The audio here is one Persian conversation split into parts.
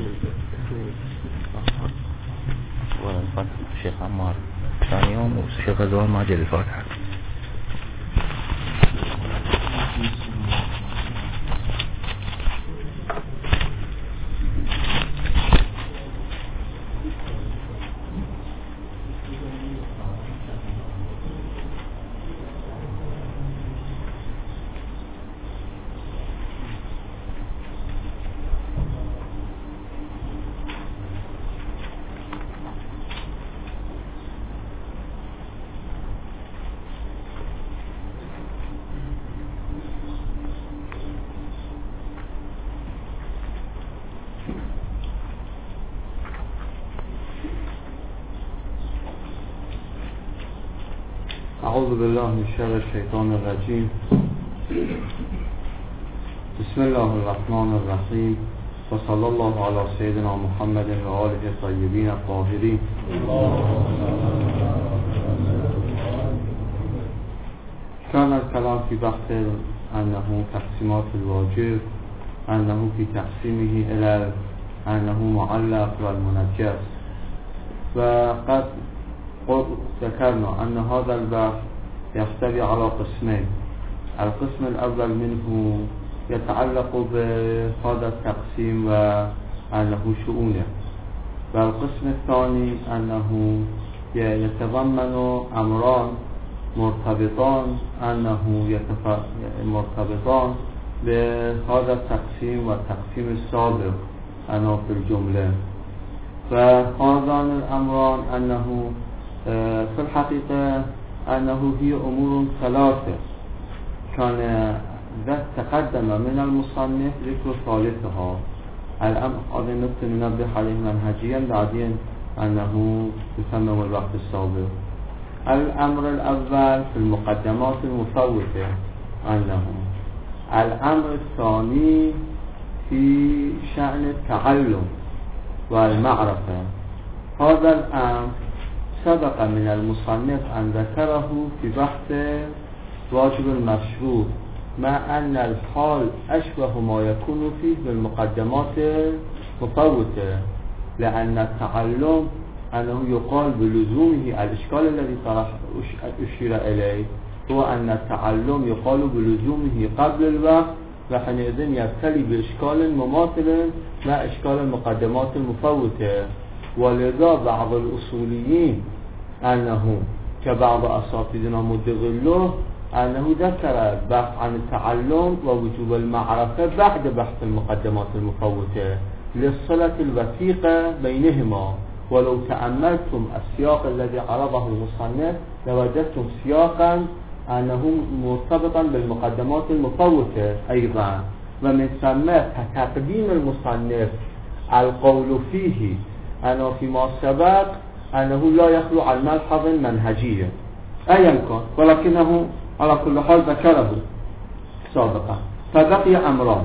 شيخ عمار ثاني يوم وشيخ غزوان ما جاء الفاتحة. أعوذ بالله من شر الشيطان الرجيم. بسم الله الرحمن الرحيم، وصلى الله على سيدنا محمد وآله الطيبين الطاهرين. كان الكلام في بحث أنه تقسيمات الواجب، أنه في تقسيمه إلى أنه معلق والمنجس. وقد ذكرنا أن هذا البحث يحتوي على قسمين. القسم الأول منه يتعلق بهذا التقسيم وأنه شؤونه، والقسم الثاني أنه يتضمن أمران مرتبطان مرتبطان بهذا التقسيم والتقسيم السابق أنه في الجملة. فهذان الأمران أنه في الحقيقة أنه هي أمور ثلاثة كان تقدم من المصنف ذكر ثالثها. الأمر هذا النقطة ننبه عليه منهجيا، بعدين أنه يسمى الوقت السابق. الأمر الأول في المقدمات المفوتة أنه الأمر الثاني في شأن التعلم والمعرفة. هذا الأمر سبق من المصنف أن ذكره في بحث واجب المشروط، مع أن الحال أشبه ما يكون فيه بالمقدمات المفوتة، لأن التعلم أنه يقال بلزومه. الإشكال الذي أشير إليه هو أن التعلم يقال بلزومه قبل الوقت، وحينئذ يبتلي بإشكال مماثل مع إشكال المقدمات المفوتة. ولذا بعض الأصوليين أنه كبعض أساتذتنا مدغله أنه ذكر بحث عن التعلم ووجوب المعرفة بعد بحث المقدمات المفوتة للصلة الوثيقة بينهما. ولو تأملتم السياق الذي عرضه المصنف لوجدتم سياقا أنه مرتبطا بالمقدمات المفوتة أيضا، ومن ثم تقديم المصنف القول فيه أنه فيما سبق أنه لا يخلو عن ملحظ منهجية أيا كان، ولكنه على كل حال ذكره سابقا. فبقي أمران،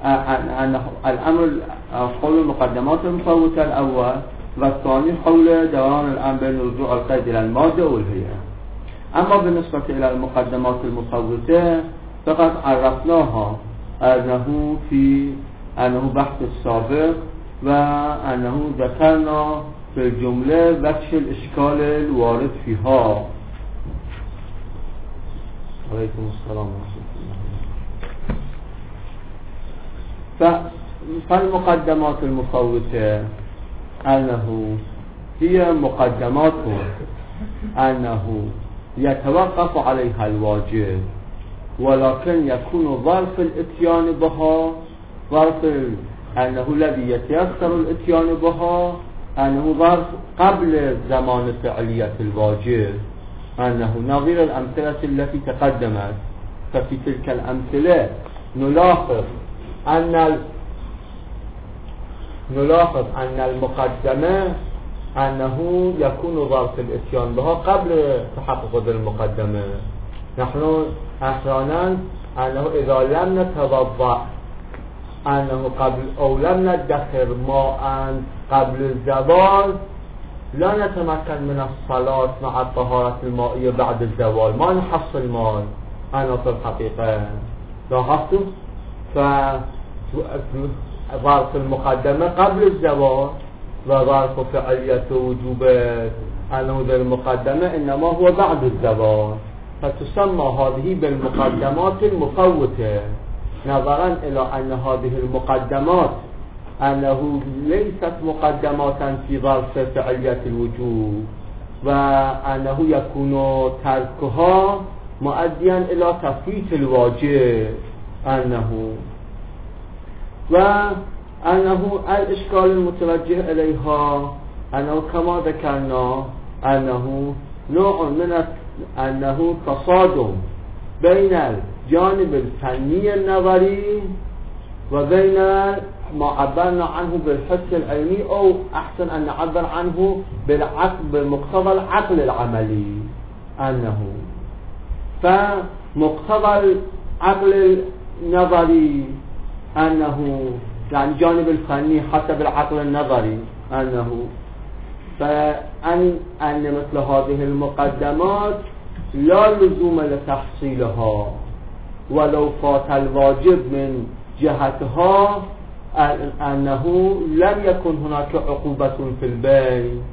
الأمر حول المقدمات المفوتة الأول، والثاني حول دوران الأمر بين رجوع القيد إلى المادة والهيئة. أما بالنسبة إلى المقدمات المفوتة فقد عرفناها أنه بحث السابق، وأنه ذكرنا في الجملة وجه الإشكال الوارد فيها. عليكم السلام ورحمة الله. فالمقدمات المفوتة أنه هي مقدمات أنه يتوقف عليها الواجب، ولكن يكون ظرف الاتيان بها أنه الذي يتيسر الاتيان بها أنه ظرف قبل زمان فعلية الواجب، أنه نظير الأمثلة التي تقدمت. ففي تلك الأمثلة نلاحظ أن المقدمة أنه يكون ظرف الاتيان بها قبل تحقق المقدمة. نحن أحيانا أنه إذا لم نتوضأ أنه قبل أو لم ندخر ماء قبل الزوال لا نتمكن من الصلاة مع الطهارة المائية بعد الزوال، ما نحصل ماء. أنا في الحقيقة لاحظتم ظرف المقدمة قبل الزوال وظرف فعلية وجوب أنه ذا المقدمة إنما هو بعد الزوال، فتسمى هذه بالمقدمات المفوتة، نظرا إلى أن هذه المقدمات أنه ليست مقدمات في ظرف فعلية الوجوب، وأنه يكون تركها مؤديا إلى تفويت الواجب، وأنه الإشكال المتوجه إليها أنه كما ذكرنا أنه نوع من أنه تصادم بين الجانب الفني النظري وبين ما عبرنا عنه بالحس العلمي، أو أحسن أن نعبر عنه بمقتضى العقل العملي، فمقتضى العقل النظري أنه يعني جانب الفني حسب العقل النظري فأن مثل هذه المقدمات لا لزوم لتحصيلها ولو فات الواجب من جهتها، أنه لم يكن هناك عقوبة في البين.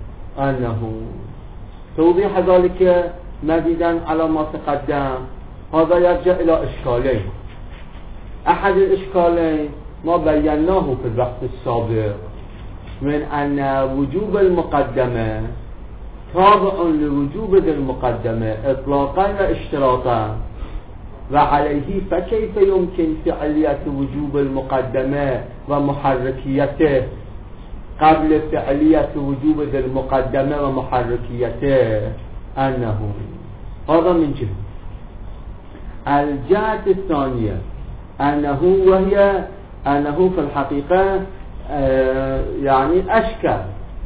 توضيح ذلك مزيدا على ما تقدم، هذا يرجع إلى إشكالين. أحد الإشكالين ما بيناه في البحث السابق من أن وجوب المقدمة تابع لوجوب ذي المقدمة إطلاقا واشتراطا، وعليه فكيف يمكن فعلية وجوب المقدمة ومحركيته قبل فعلية وجوب ذي المقدمة ومحركيته؟ هذا من جهة. الجهة الثانية أنه في الحقيقة يعني أشكل،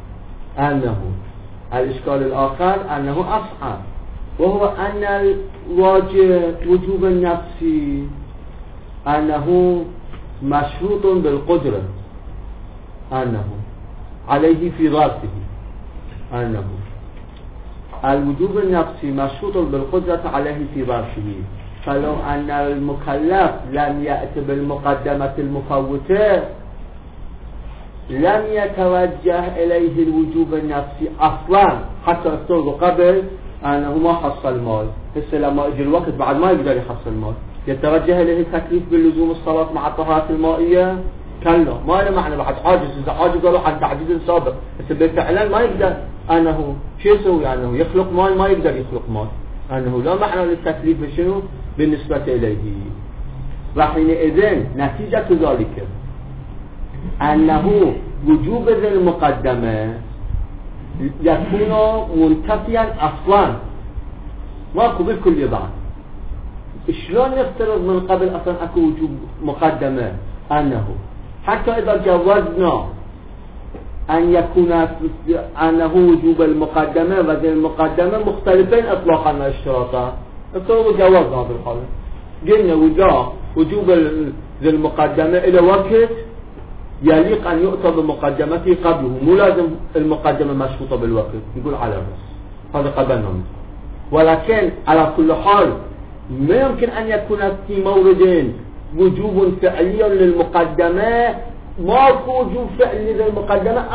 الإشكال الآخر أنه أصعب، وهو أن وجوب النفسي أنه مشروط بالقدرة عليه في ظرفه، الوجوب النفسي مشروط بالقدرة عليه في ظرفه، فلو أن المكلف لم يأت بالمقدمة المفوتة لم يتوجه إليه الوجوب النفسي أصلا حتى افترض قبل أنه ما حصل مال، هسه لما يجي الوقت بعد ما يقدر يحصل مال يتوجه إليه التكليف باللزوم الصلاة مع الطهارة المائية؟ كلا، ما له معنى بعد عاجز، إذا عاجز قالوا عن تعجيز سابق، بس فعلا ما يقدر أنه شو يسوي؟ أنه يخلق مال، ما يقدر يخلق مال، أنه لا معنى للتكليف شنو بالنسبة إليه. وحينئذ نتيجة ذلك أنه وجوب ذي المقدمة يكون منتفيا أصلا، ماكو بالكل بعد. شلون نفترض من قبل أصلا أكو وجوب مقدمة؟ حتى إذا جوزنا أن يكون أنه وجوب المقدمة وذي المقدمة مختلفين إطلاقا واشتراطا، افترضوا جوزنا بالحال، قلنا وجوب ذي المقدمة إلى وقت يليق أن يؤتى بمقدمته قبله، مو لازم المقدمة مشروطة بالوقت، نقول على الرأس، هذا قبلنا منه. ولكن على كل حال ما يمكن أن يكون في موردين وجوب فعلي للمقدمة ماكو وجوب فعلي للمقدمة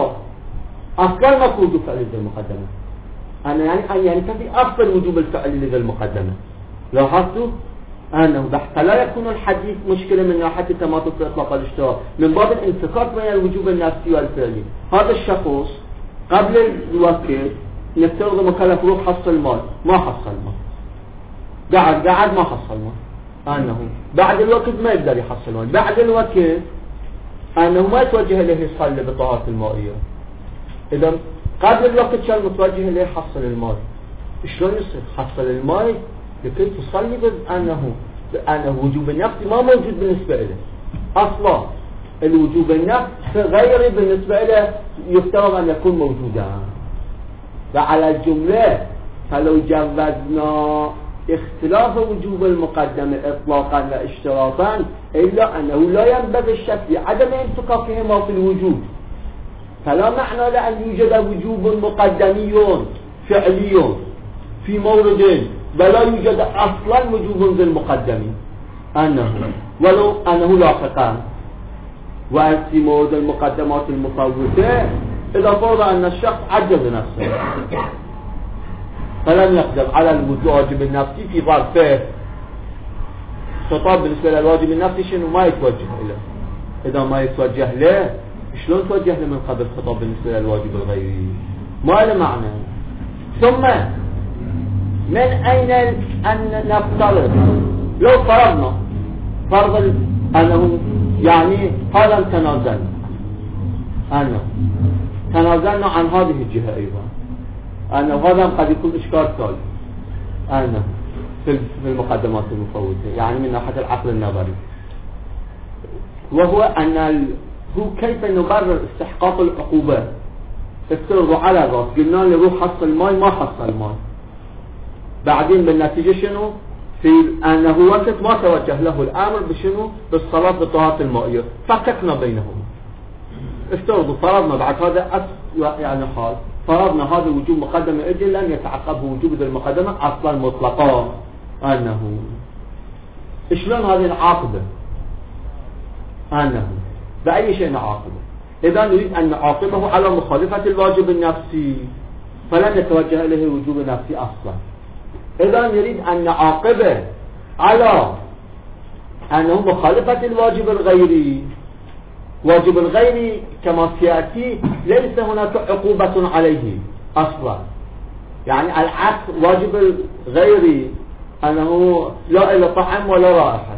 أصلا ماكو وجوب فعلي للمقدمة. يعني كفي أصل وجوب الفعلي للمقدمة. لاحظتوا أنه حتى لا يكون الحديث مشكلة من ناحية التماطل في إطلاق الاشتراك من باب الانفكاك بين الوجوب النفسي والفعلي. هذا الشخص قبل الوقت نفترض مكلف روح حصل مال، ما حصل مال، قعد ما حصل مال، بعد الوقت ما يقدر يحصل مال، بعد الوقت أنه ما يتوجه إليه يصلي بطهارة المائية. إذا قبل الوقت كان متوجه إليه حصل المال، شلون يصير حصل المال لكي تصلي بأنه وجوب النفس ما موجود بالنسبة إليه أصلا. الوجوب النفس غير بالنسبة إليه يفترض أن يكون موجودا. وعلى الجملة فلو جوزنا اختلاف وجوب المقدمة إطلاقا واشتراطا إلا أنه لا ينبغي الشك بعدم انفكاكهما في الوجود، فلا معنى لأن يوجد وجوب مقدمي فعلي في موردين ولا يوجد أصلا وجوب ذي المقدمي ولو أنه لاحقا. وفي مورد المقدمات المفوتة إذا فرض أن الشخص عجز نفسه فلم يقدر على الواجب النفسي في ظرفه. خطاب بالنسبة للواجب النفسي شنو؟ ما يتوجه له. إذا ما يتوجه له شلون توجه له من قبل خطاب بالنسبة للواجب الغيري؟ ما له معنى. ثم من أين أن نفترض لو فرضنا فرض أنه يعني هذا تنازلنا عن هذه الجهة أيضا، أنه هذا قد يكون إشكال ثالث أنه في المقدمات المفوتة، يعني من ناحية العقل النظري، وهو أن هو كيف نبرر استحقاق العقوبة. افترضوا على الراس قلنا له روح حصل ماي، ما حصل ماي، بعدين بالنتيجة شنو؟ في أنه وقت ما توجه له الأمر بشنو؟ بالصلاة بالطهارة المائية، فككنا بينهم. افترضوا فرضنا بعد هذا يعني حال فرضنا هذا وجوب مقدمة أجل لم يتعقبه وجوب ذي المقدمة أصلا مطلقا، أنه شلون هذه العاقبة؟ أنه بأي شيء نعاقبه؟ إذا نريد أن نعاقبه على مخالفة الواجب النفسي فلن يتوجه إليه الوجوب النفسي أصلا. إذا نريد أن نعاقبه على أنه مخالفة الواجب الغيري. واجب الغيري كما سيأتي ليس هناك عقوبة عليه أصلا، يعني العكس، واجب الغيري أنه لا إلى طعم ولا رائحة،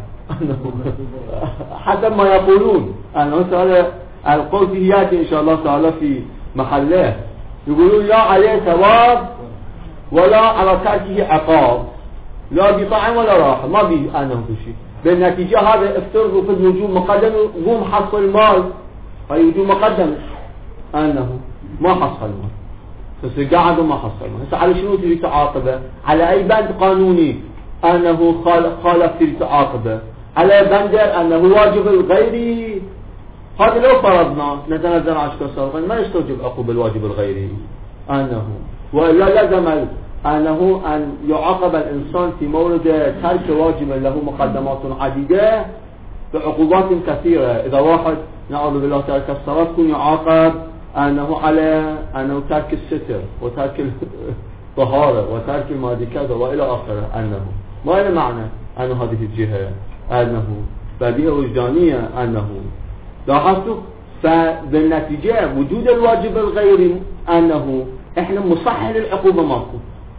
حسب ما يقولون، أنه تعالى القول فيه يأتي إن شاء الله تعالى في محله، يقولون لا عليه ثواب ولا على تركه عقاب، لا بطعم ولا راحة، ما بي أنه شيء. بالنتيجة هذا افترضوا في الوجوب مقدم مو محصل مال، هاي وجوب مقدم أنه ما حصل مال، بس قاعد وما حصل مال. هسه على شنو تريد تعاقبه؟ على أي بند قانوني أنه خالف تريد تعاقبه؟ على بندر أنه واجب الغيري. هذا لو فرضنا نتنزل عشر سابقا ما يستوجب عقوبة الواجب الغيري أنه، ولا لزم أنه أن يعاقب الإنسان في مورد ترك واجب له مقدمات عديدة بعقوبات كثيرة. إذا واحد نعوذ بالله ترك الصلاة يكون يعاقب أنه على أنه ترك الستر وترك الطهارة وترك المادي كذا وإلى آخره. أنه ما له معنى أنه هذه الجهة أنه بديهة وجدانية أنه لاحظتوا. فبالنتيجة وجود الواجب الغيري أنه إحنا مصحح للعقوبة ماكو،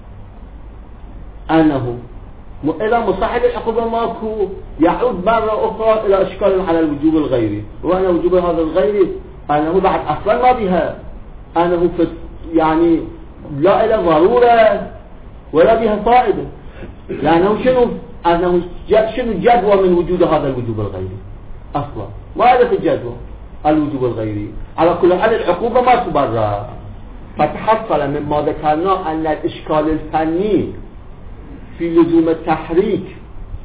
أنه إذا مصحح للعقوبة ماكو يعود مرة أخرى إلى إشكال على الوجوب الغيري، وأنا وجوب هذا الغيري أنه بعد أصلا ما بها أنه يعني لا إلى ضرورة ولا بها فائدة، لأنه شنو أنه شنو الجدوى من وجود هذا الوجوب الغيري أصلا؟ ما هذا في الجدوى الوجوب الغيري. على كل حال العقوبة ما تبرر. فتحصل مما ذكرنا أن الإشكال الفني في لزوم التحريك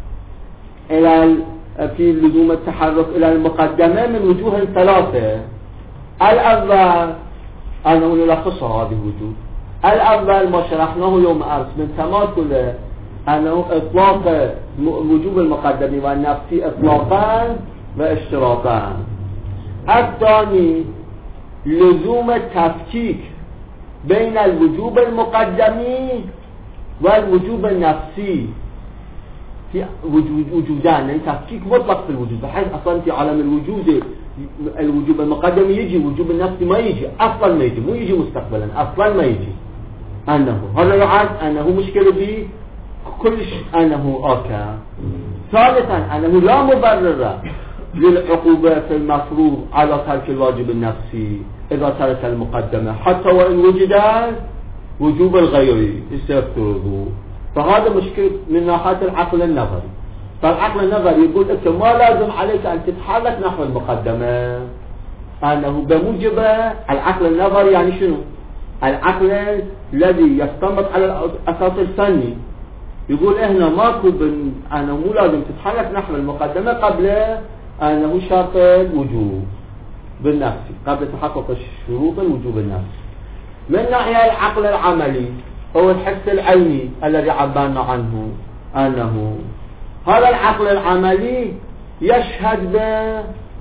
في لزوم التحرك إلى المقدمة من وجوه ثلاثة. الأول أنه يلخص هذه الوجوه. الأول ما شرحناه يوم أمس من تماثل أنه إطلاق وجوب المقدمي والنفسي إطلاقا واشتراطا. الثاني لزوم التفكيك بين الوجوب المقدمي والوجوب النفسي في وجودان، يعني تفكيك مطلق في الوجود، بحيث أصلا في عالم الوجود الوجوب المقدمي يجي، وجوب النفسي ما يجي أصلا، ما يجي، مو يجي مستقبلا، أصلا ما يجي. أنه هذا يعد أنه مشكلة به كلش أنه آكا. ثالثا أنه لا مبرر للعقوبة في المفروض على ترك الواجب النفسي إذا ترك المقدمة حتى وإن وجد وجوب الغيري يستفترضوا. فهذا مشكلة من ناحية العقل النظري. فالعقل النظري يقول أنت ما لازم عليك أن تتحرك نحو المقدمة، أنه بموجب العقل النظري. يعني شنو؟ العقل الذي يستنبط على الأساس الفني يقول إحنا ماكو أنه مو لازم تتحرك نحو المقدمة قبل أنه شرط الوجوب بالنفسي، قبل تحقق الشروط الوجوب النفسي. من ناحية العقل العملي هو الحس العيني الذي عبرنا عنه، أنه هذا العقل العملي يشهد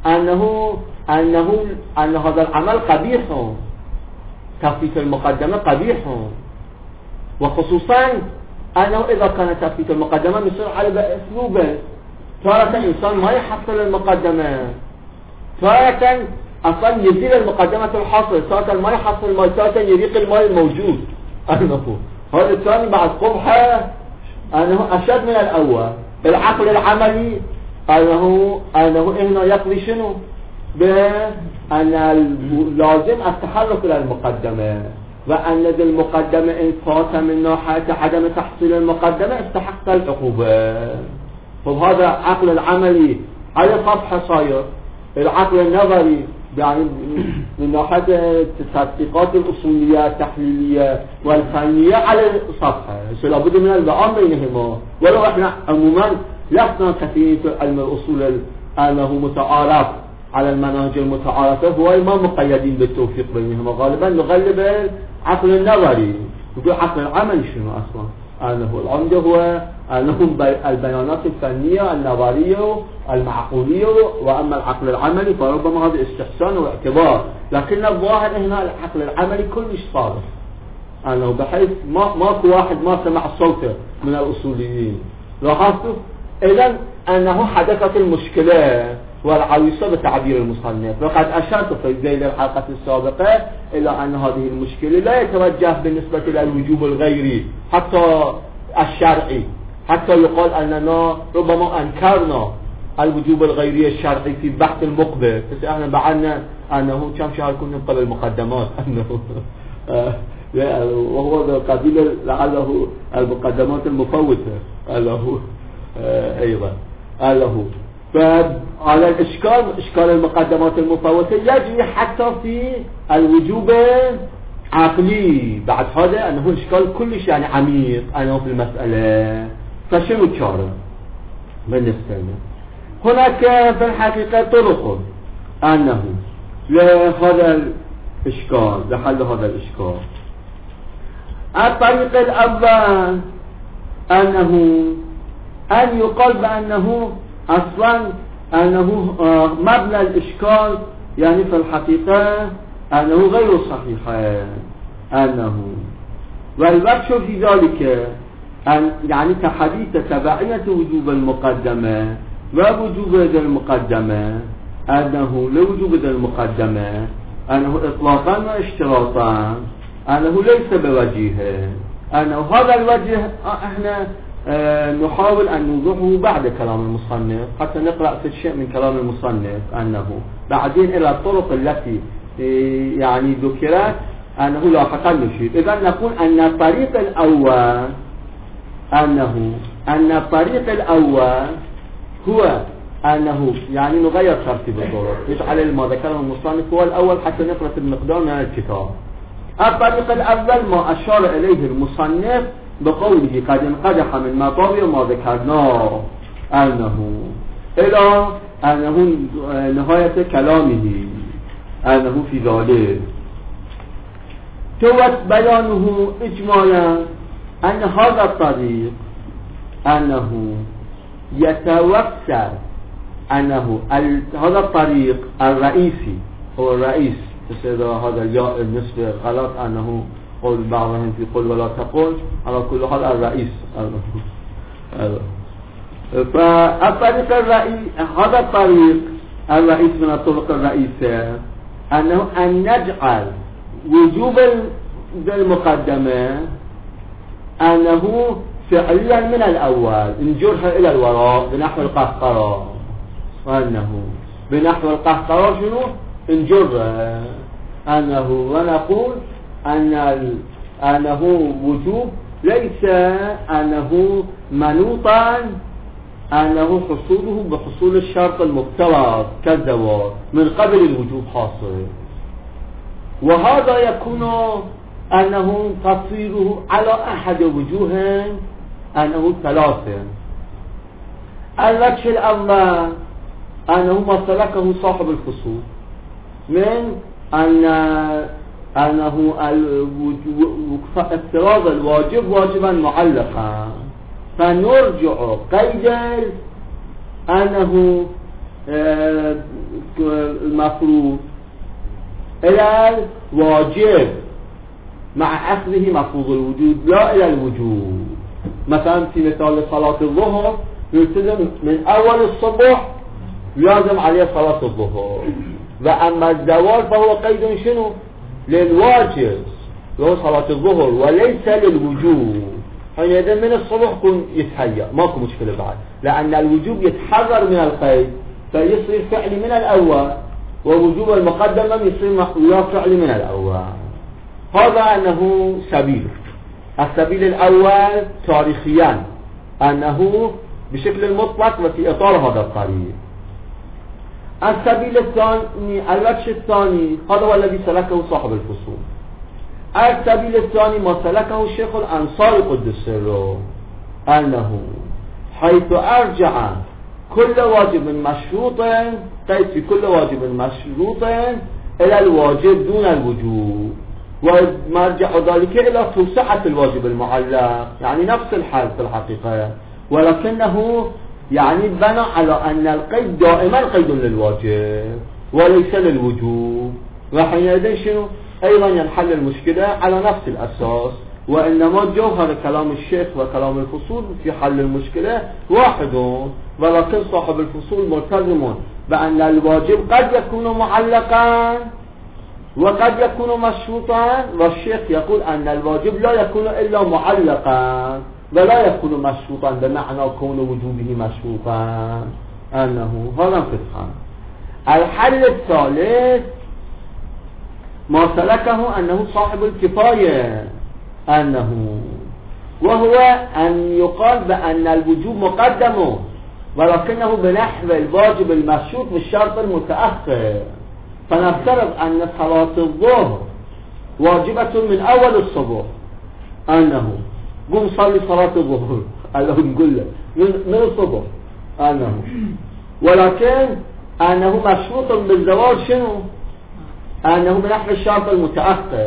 أن هذا العمل قبيح، تفويت المقدمة قبيح، وخصوصا أنه إذا كان تفويت المقدمة يصير على بأسلوبه، تارة إنسان ما يحصل المقدمة، تارة أصلا يزيل المقدمة الحاصل، تارة ما يحصل الماء، تارة يريق الماء الموجود. هذا الثاني بعد قبحة أنه أشد من الأول. العقل العملي أنه هنا يقضي شنو؟ بأن لازم التحرك إلى المقدمة، وأن ذي المقدمة إن فات من ناحية عدم تحصيل المقدمة استحق العقوبة. فهذا عقل العملي على صفحة صاير. العقل النظري يعني من ناحية التطبيقات الأصولية التحليلية والفنية على صفحة، لابد من البعام بينهما. ولو احنا عموما لسنا كثير في علم الأصول أنه متعارف على المناهج المتعارفة، هو ما مقيدين بالتوفيق بينهما، غالبا نغلب العقل النظري. يقول عقل العمل شنو أصلا؟ أنه العمدة هو أنهم البيانات الفنية النظرية المعقولية، وأما العقل العملي فربما هذا استحسان واعتبار. لكن الظاهر هنا العقل العملي كلش صالح، أنه بحيث ماكو واحد ما سمع صوته من الأصوليين. لاحظتوا؟ إذن أنه حدثت المشكلة والعويصة بتعبير المصنف، وقد أشرت في ذيل الحلقة السابقة إلى أن هذه المشكلة لا يتوجه بالنسبة إلى الوجوب الغيري حتى الشرعي، حتى يقال أننا ربما أنكرنا الوجوب الغيري الشرعي في بحث المقبل، بس احنا بعدنا أنه كم شهر كنا قبل المقدمات أنه وهو قبيل لعله المقدمات المفوتة له أيضا له. فعلى الإشكال إشكال المقدمات المفوتة يجري حتى في الوجوب عقلي. بعد هذا أنه الإشكال كلش يعني عميق أنه في المسألة. فشنو الشارع بالنسبة لنا؟ هناك في الحقيقة طرق أنه لهذا الإشكال، لحل هذا الإشكال. الطريق الأول أنه أن يقال بأنه أصلا أنه مبنى الإشكال يعني في الحقيقة أنه غير صحيح، أنه والوجه في ذلك أن يعني كحديث تبعية وجوب المقدمة ووجوب المقدمة، أنه لوجوب المقدمة أنه إطلاقا واشتراطا أنه ليس بوجيه، أنه هذا الوجه احنا نحاول أن نوضحه بعد كلام المصنف حتى نقرأ في الشيء من كلام المصنف، أنه بعدين إلى الطرق التي يعني ذكرت أنه لاحقا نشير. إذا نقول أن الطريق الأول أن الطريق الأول هو أنه يعني نغير ترتيب الطرق، نجعل ما ذكره المصنف هو الأول حتى نقرأ المقدار من الكتاب. الطريق الأول ما أشار إليه المصنف بقوله قد انقدح من مطاوي ما ذكرناه، إلى أنه نهاية كلامه أنه في ذلك توت بيانه إجمالا أن هذا الطريق أنه يتوسع، أنه هذا الطريق الرئيسي هو الرئيس، هذا الياء النسبة غلط أنه قول بعضهم في قل ولا تقول، على كل حال الرئيس. فالطريق الرئيس هذا الطريق الرئيس من الطرق الرئيسية أنه أن نجعل وجوب المقدمة أنه فعليا من الأول نجرها إلى الوراء بنحو القهقرة، وأنه بنحو القهقرة شنو نجرها أنه ونقول أنه وجوب ليس أنه منوطا أنه حصوله بحصول الشرط المفترض كالزواج من قبل الوجوب حاصل، وهذا يكون أنه تفصيله على أحد وجوه أنه ثلاثة. الوجه الأول أنه ما سلكه صاحب الفصول من أنه افتراض الواجب واجبا معلقا، فنرجع قيد أنه المفروض إلى الواجب مع أخذه مفروض الوجود لا إلى الوجوب. مثلا في مثال صلاة الظهر يلتزم من أول الصبح لازم عليه صلاة الظهر، وأما الزوال فهو قيد شنو؟ للواجب وهو صلاة الظهر وليس للوجوب. حينئذ من الصبح يكون يتهيأ ماكو مشكلة بعد، لأن الوجوب يتحرر من القيد فيصير فعلي من الأول، ووجوب المقدمة يصير فعلي من الأول. هذا أنه سبيل. السبيل الأول تاريخيا أنه بشكل المطلق وفي إطار هذا الطريق. السبيل الثاني الوجه الثاني هذا هو الذي سلكه صاحب الفصول. السبيل الثاني ما سلكه الشيخ الأنصاري قدس سره، أنه حيث أرجع كل واجب مشروط قيد في كل واجب مشروط إلى الواجب دون الوجوب، ومرجع ذلك إلى توسعة الواجب المعلق، يعني نفس الحال في الحقيقة، ولكنه يعني بنى على أن القيد دائما قيد للواجب وليس للوجوب. وحينئذ شنو؟ أيضا ينحل المشكلة على نفس الأساس، وإنما جوهر كلام الشيخ وكلام الفصول في حل المشكلة واحد، ولكن صاحب الفصول ملتزم بأن الواجب قد يكون معلقا وقد يكون مشروطا، والشيخ يقول أن الواجب لا يكون إلا معلقا ولا يكون مشروطا بمعنى كون وجوبه مشروطا. أنه هذا فتحا. الحل الثالث ما سلكه أنه صاحب الكفاية، أنه وهو أن يقال بأن الوجوب مقدم ولكنه بنحو الواجب المشروط بالشرط المتأخر. فنفترض أن صلاة الظهر واجبة من أول الصبح، أنه قم صلي صلاة الظهر، الله نقول له من الصبح، أنه ولكن أنه مشروط بالزواج شنو؟ أنه بنحو الشرط المتأخر.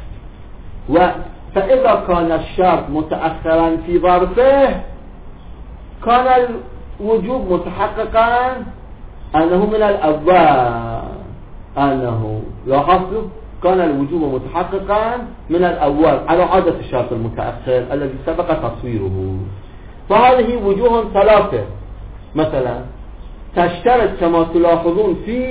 فإذا كان الشرط متأخرا في ظرفه كان الوجوب متحققا أنه من الأول، أنه لاحظوا كان الوجوب متحققا من الأول على عادة الشرط المتأخر الذي سبق تصويره. فهذه وجوه ثلاثة مثلا تشترط كما تلاحظون في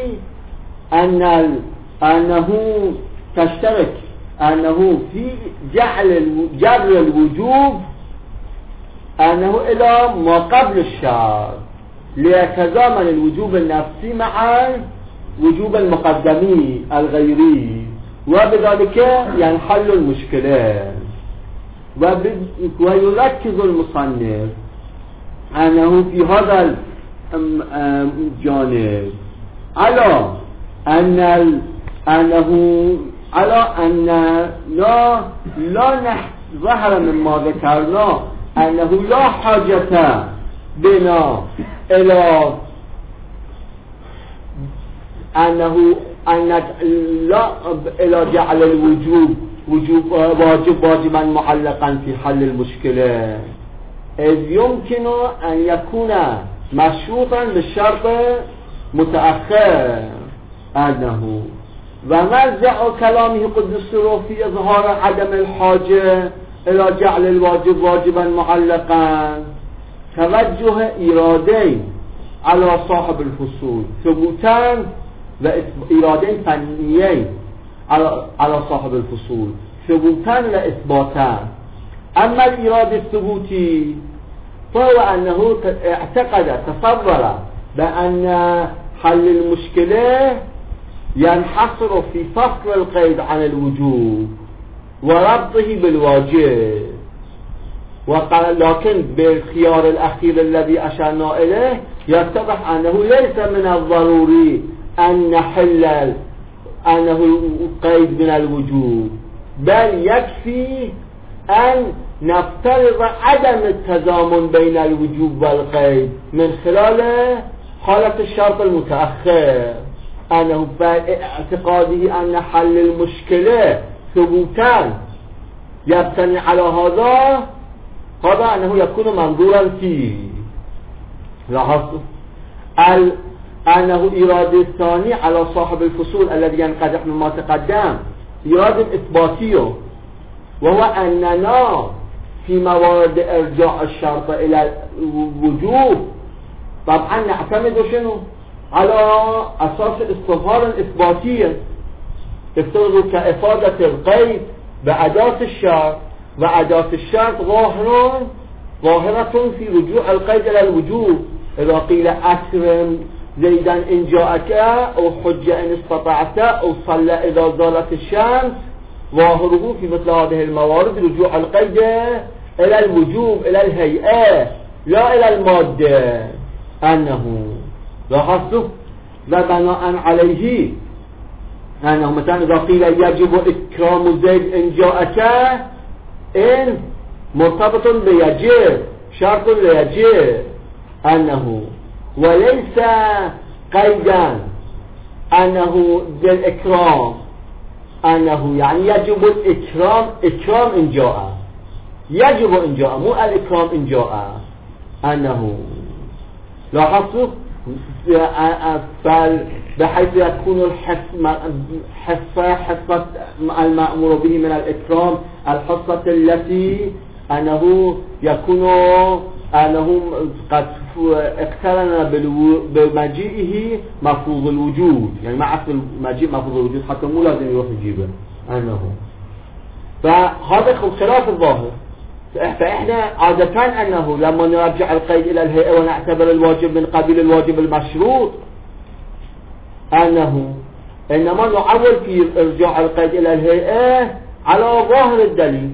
أنه تشترك أنه في جر الوجوب أنه إلى ما قبل الشرط ليتزامن الوجوب النفسي مع وجوب المقدمي الغيري، وبذلك ينحل المشكلة. ويركز المصنف أنه في هذا الجانب على أن لا ظهر مما ذكرنا أنه لا حاجة بنا إلى جعل الوجوب واجبا معلقا في حل المشكلة، إذ يمكن أن يكون مشروطا بالشرط متأخر. أنه ومرجع كلامه قدس سره في إظهار عدم الحاجة إلى جعل الواجب واجبا معلقا توجه إيرادين على صاحب الفصول، ثبوتان وإيرادين فنيين على صاحب الفصول، ثبوتان وإثباتان. أما الإيراد الثبوتي فهو أنه اعتقد تصور بأن حل المشكلة ينحصر في فصل القيد عن الوجوب وربطه بالواجب، لكن بالخيار الأخير الذي أشرنا إليه يتضح أنه ليس من الضروري أن نحل أنه قيد من الوجوب، بل يكفي أن نفترض عدم التزامن بين الوجوب والقيد من خلال حالة الشرط المتأخر، أنه باعتقاده أن حل المشكلة ثبوتا يبتني على هذا أنه يكون منظورا فيه. لاحظوا أنه إرادة الثاني على صاحب الفصول الذي ينقدح مما تقدم إرادة إثباتية، وهو أننا في موارد إرجاع الشرط إلى الوجوب طبعا نعتمد شنو؟ على أساس الاستظهار الإثباتية، افترضوا كإفادة القيد بأداة الشرط، وأداة الشرط ظاهرة في رجوع القيد إلى الوجوب. إذا قيل أكرم زيدا إن جاءك، أو حج إن استطعت، أو صلى إذا زالت الشمس، ظاهره في مثل هذه الموارد رجوع القيد إلى الوجوب، إلى الهيئة، لا إلى المادة. أنه لاحظتوا وبناء عليه أنه مثلا إذا قيل يجب إكرام زيد إن جاءك، إن مرتبط بيجب، شرط ليجب، أنه وليس قيدا أنه بالإكرام، أنه يعني يجب الإكرام، إكرام إن جاء، يجب إن جاء، مو الإكرام إن جاء. أنه لاحظتوا بحيث يكون حصة المأمور به من الإكرام الحصة التي أنه يكون أنه قد اقترن بمجيئه مفروض الوجود، يعني مع المجيء مفروض الوجود حتى مو لازم يروح يجيبه. أنه فهذا خلاف الظاهر. فإحنا عادة أنه لما نرجع القيد إلى الهيئة ونعتبر الواجب من قبيل الواجب المشروط، أنه إنما نعول في إرجاع القيد إلى الهيئة على ظاهر الدليل.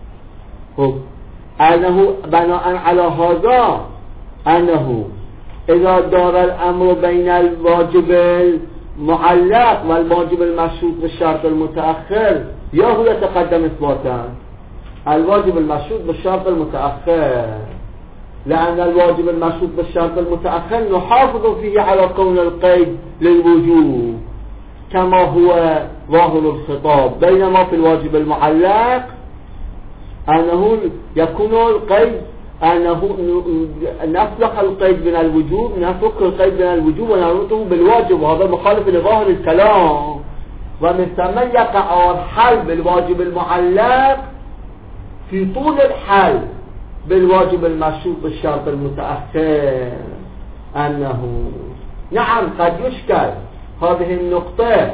أنه بناء على هذا أنه إذا دار الأمر بين الواجب المعلق والواجب المشروط بالشرط المتأخر، يا هو يتقدم إثباتا الواجب المشروط بالشرط المتأخر، لأن الواجب المشروط بالشرط المتأخر نحافظ فيه على كون القيد للوجوب كما هو ظاهر الخطاب، بينما في الواجب المعلق أنه يكون القيد أنه نفلق القيد من الوجوب، نفك القيد من الوجوب ونربطه بالواجب، وهذا مخالف لظاهر الكلام. ومن ثم يقع الحل بالواجب المعلق في طول الحل بالواجب المشروط بالشرط المتأخر. أنه نعم قد يشكل هذه النقطة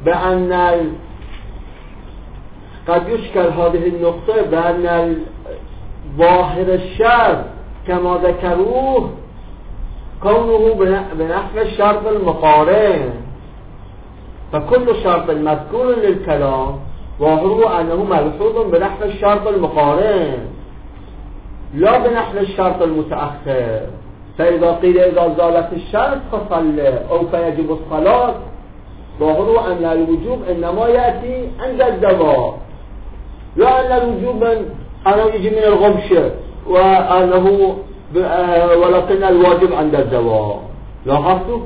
بأن ظاهر الشرط كما ذكروه كونه بنحو الشرط المقارن، فكل شرط مذكور للكلام ظاهره أنه ملحوظ بنحو الشرط المقارن لا بنحو الشرط المتأخر. فإذا قيل إذا زالت الشرط فصلى أو فيجب الصلاة، ظاهره أن الوجوب إنما يأتي عند الزوال، لا أن الوجوب أنه يجي من الغمشة ولكن الواجب عند الزوال. لاحظتوا؟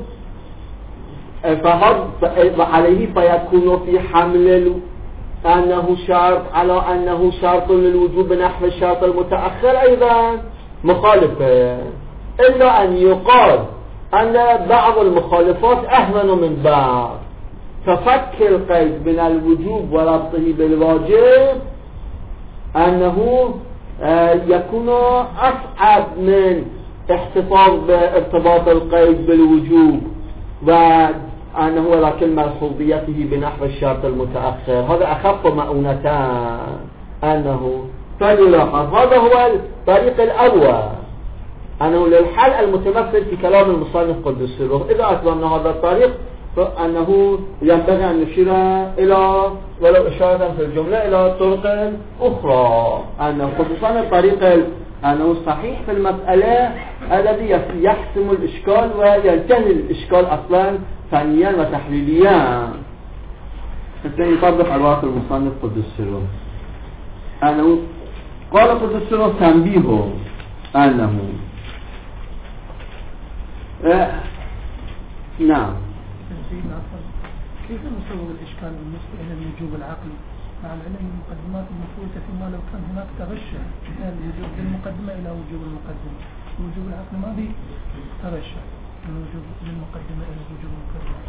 فعليه فيكون في حمل أنه شرط على أنه شرط للوجوب نحو الشرط المتأخر أيضا مخالفة، إلا أن يقال أن بعض المخالفات أهون من بعض، ففك القيد من الوجوب وربطه بالواجب أنه يكون أصعب من احتفاظ بارتباط القيد بالوجوب، وأنه ولكن ملحوظيته بنحو الشرط المتأخر هذا أخف مؤونتان. أنه فليلاحظ هذا هو الطريق الأول، أنه للحل المتمثل في كلام المصنف قدس سره. إذا أتبعنا هذا الطريق فأنه ينبغي أن نشير إلى ولو إشارة في الجملة إلى طرق أخرى، أنه خصوصا الطريق أنه الصحيح في المسألة الذي يحسم الإشكال وينتهي الإشكال أصلا فنيا وتحليليا، حتى يطبق عبارة المصنف قدس سره. أنه قال قدس سره تنبيه أنه نعم كيف نصور الإشكال بالنسبة إلى الوجوب العقلي مع العلم المقدمات المفروضة فيما لو كان هناك ترشح من الوجوب بالمقدمة إلى وجوب المقدمة، الوجوب العقلي ما به ترشح، الوجوب للمقدمة إلى الوجوب المكرر.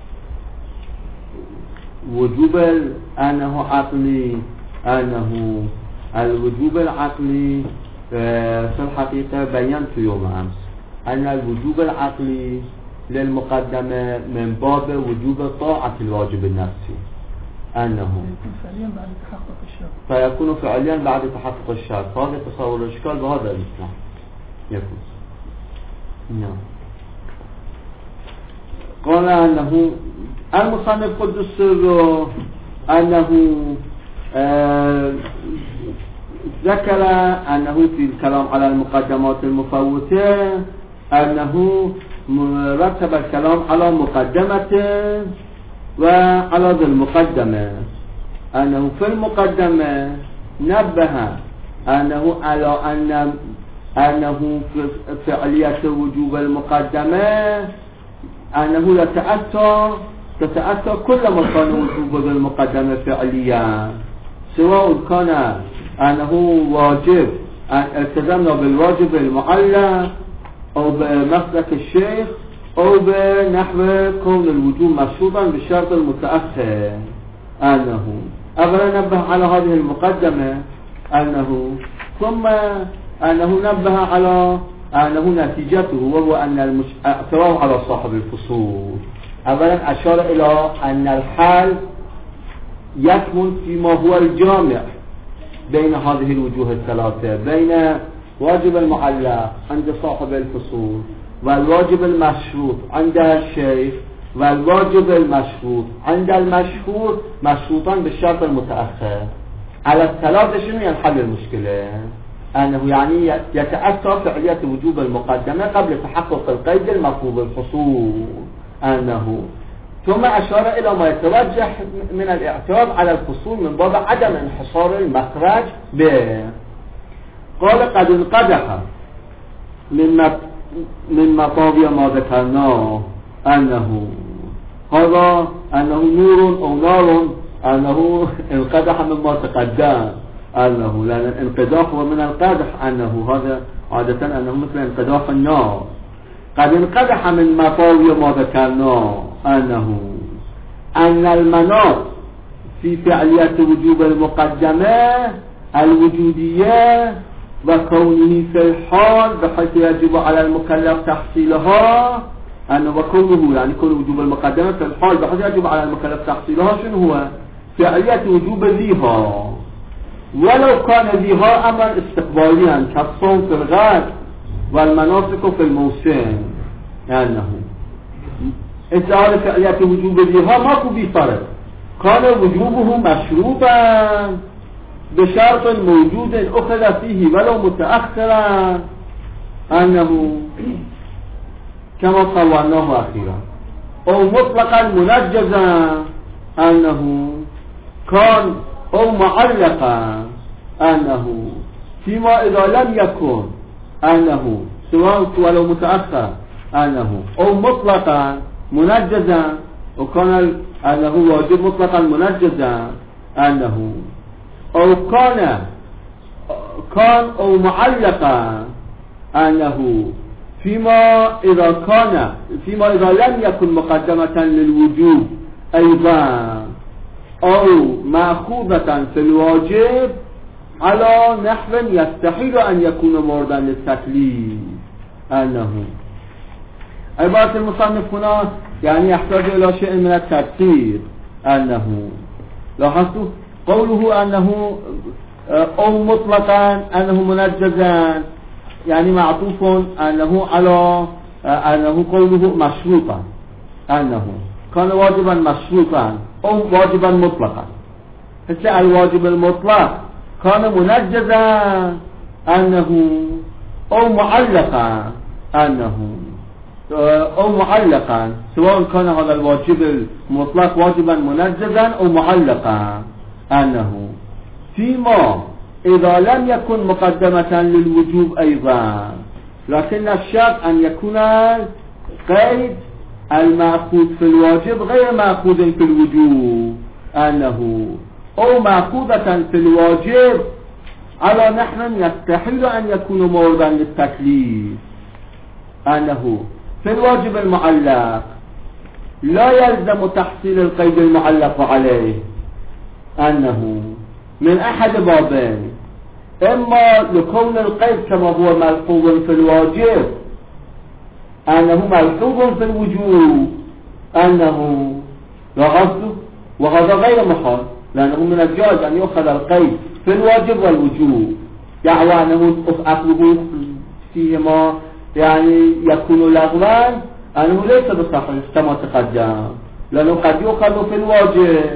وجوب أنه عقلي، أنه الوجوب العقلي في الحقيقة بينت يوم أمس أن الوجوب العقلي للمقدمة من باب وجوب طاعة الواجب النفسي، أنه فيكون فعليا بعد تحقق الشرط. هذا تصور الإشكال بهذا الإسلام يكون. نعم. قال أنه المصنف قدس السر أنه ذكر أنه في الكلام على المقدمات المفوتة أنه رتب الكلام على مقدمة وعلى ذي المقدمة، أنه في المقدمة نبه أنه على أنه في فعلية وجوب المقدمة أنه تتأثر كل ما كان وجوب المقدمة فعليا، سواء كان أنه واجب التزمنا بالواجب المعلق أو بمسلك الشيخ أو بنحو كون الوجوب مشروطا بالشرط المتأخر. أنه أولا نبه على هذه المقدمة ثم أنه نبه على أنه نتيجته وهو أن اعتراض على صاحب الفصول. أولا أشار إلى أن الحال يكمن فيما هو الجامع بين هذه الوجوه الثلاثة، بين واجب المعلق عند صاحب الفصول والواجب المشروط عند الشيخ والواجب المشروط عند المشهور مشروطا بالشرط المتأخر. على الثلاثة شنو ينحل المشكلة؟ أنه يعني يتأثر فعلية وجوب المقدمة قبل تحقق القيد المفروض الحصول. ثم أشار إلى ما يترجح من الاعتراض على الفصول من باب عدم انحصار المخرج به. قال قد انقدح من مطابع ما ذكرناه أنه هذا أنه نور أو نار، أنه انقدح مما تقدم، أنه لأن الانقداح هو من القدح، أنه هذا عادة أنه مثل انقداح النار. قد انقدح من مطابع ما ذكرناه أن المناط في فعلية وجوب المقدمة الوجودية وكونه في الحال بحيث يجب على المكلف تحصيلها، أنه وكونه يعني كل وجوب المقدمة في الحال بحيث يجب على المكلف تحصيلها شنو هو؟ فعلية وجوب ذيها، ولو كان ذيها أمرا استقباليا كالصوم في الغد والمناسك في الموسم، أنه إذا فعلية وجوب ذيها ماكو بفرق، كان وجوبه مشروطا بشرط موجود أخذ فيه ولو متأخرا، أنه كما صورناه أخيرا، أو مطلقا منجزا، أنه كان أو معلقا، أنه فيما إذا لم يكن أنه سواء ولو متأخر، أنه أو مطلقا منجزا، وكان أنه واجب مطلقا منجزا، أنه أو كان أو معلقا، أنه فيما إذا لم يكن مقدمة للوجوب أيضا أو مأخوذة في الواجب على نحو يستحيل أن يكون موردا للتكليف. أنه عبارة المصنف هنا يعني يحتاج إلى شيء من التفسير. أنه لاحظتوا قوله أنه أو مطلقا أنه منجزا يعني معطوف أنه على أنه قوله مشروطا، أنه كان واجبا مشروطا أو واجبا مطلقا. مثل الواجب المطلق كان منجزا، أنه أو معلقا، أنه أو معلقا، سواء كان هذا الواجب المطلق واجبا منجزا أو معلقا، أنه فيما إذا لم يكن مقدمة للوجوب أيضا، لكن الشرط أن يكون قيد المأخوذ في الواجب غير مأخوذ في الوجوب، أنه أو مأخوذة في الواجب على نحو يستحيل أن يكون موردا للتكليف، أنه في الواجب المعلق لا يلزم تحصيل القيد المعلق عليه أنه من أحد بابين: إما لكون القيد كما هو ملحوظ في الواجب أنه ملحوظ في الوجوب أنه رغبته، وهذا غير محال، لأنه من الجائز أن يؤخذ القيد في الواجب والوجوب، يعني أنه أخذه فيهما يعني يكون لغوا، أنه ليس بصحيح كما تقدم، لأنه قد يؤخذ في الواجب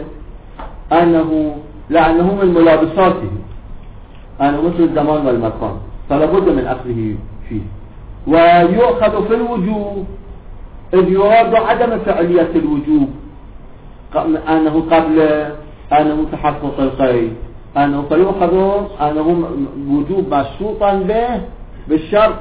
لأنه من ملابساته، أنه مثل الزمان والمكان فلا بد من أخذه فيه، ويؤخذ في الوجوب إذ يراد عدم فعلية الوجوب أنه قبل أنه تحقق القيد، أنه فيؤخذ أنه وجوب مشروطا به بالشرط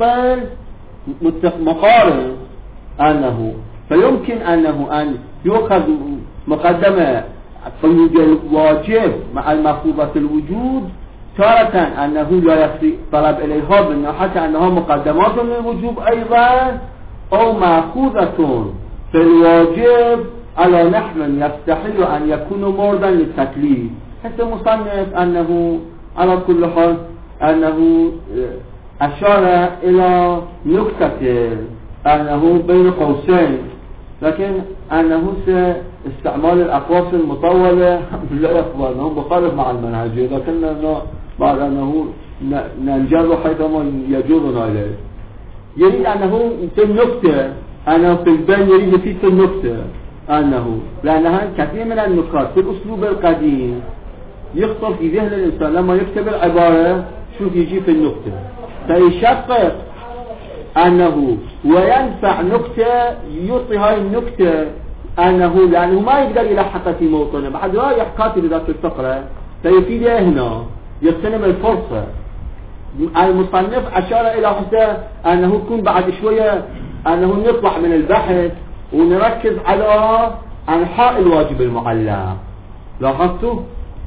مقارن، أنه فيمكن أن يؤخذ مقدمة قيود الواجب مع المفروضة الوجود تارة أنه لا يكفي طلب إليها من ناحية أنها مقدمات للوجوب أيضا، أو مأخوذة في الواجب على نحو يستحيل أن يكون موردا للتكليف. حتى مصنف أنه على كل حال أنه أشار إلى نكتة أنه بين قوسين، لكن أنه استعمال الأقواس المطولة لا يقبل، أنه مخالف مع المنهجية، لكننا بعد أنه ننجر حيثما يجورنا إليه. يريد أنه في النكتة، أنه في البين يريد يفيد في النكتة أنه لأنها كثير من النكات في الأسلوب القديم يخطر في ذهن الإنسان لما يكتب العبارة شوف يجي في النكتة فيشقق أنه وينفع نكتة يعطي هاي النكتة أنه لأنه ما يقدر يلحق في موطنه بعد رايح كاتب ذات الفقرة فيفيد هنا يغتنم الفرصة. المصنف أشار إلى حتى أنه يكون بعد شوية أنه نطلع من البحث ونركز على أنحاء الواجب المعلق. لاحظتوا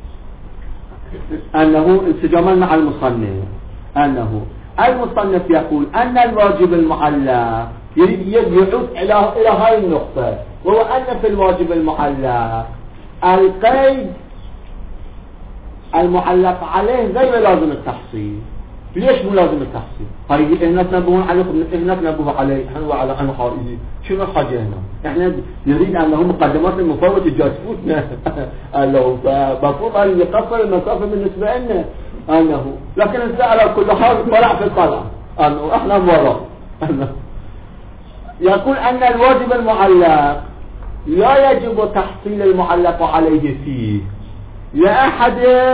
أنه انسجاما مع المصنف أنه المصنف يقول أن الواجب المعلق يريد يعود إلى هاي النقطة، وهو أن في الواجب المعلق القيد المعلق عليه غير لازم التحصيل. ليش مو لازم التحصيل؟ هاي هنا تنبهون عليه، هنا تنبهوا عليه هو على أنه حائزي شنو الحاجة هنا؟ احنا نريد أنه مقدمات المفوت الجاسفوتنا له، فمفروض أن يقصر المسافة بالنسبة لنا أنه، لكن انت على كل حال طلع في الطلع أنه احنا وراء. يقول أن الواجب المعلق لا يجب تحصيل المعلق عليه فيه لأحد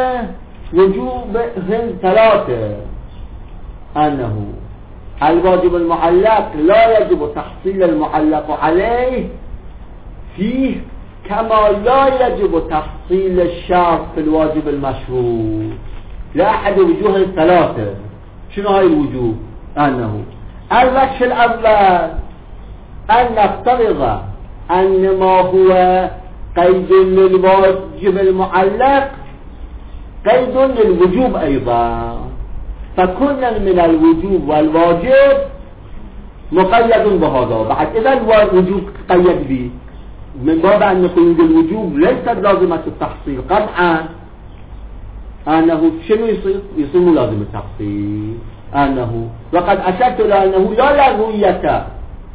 وجوبهم ثلاثة، أنه الواجب المعلق لا يجب تحصيل المعلق عليه فيه كما لا يجب تحصيل الشرط في الواجب المشروط لأحد وجوه الثلاثة. شنو هاي الوجوه؟ أنه الوجه الأول أن نفترض أن ما هو قيد للواجب المعلق قيد للوجوب أيضا، فكل من الوجوب والواجب مقيد بهذا. بعد إذا الوجوب قيد به من باب أن قيود الوجوب ليست لازمة التحصيل قطعا، أنه شنو يصير لازم التحصيل أنه، وقد أشرت إلى أنه لا لغوية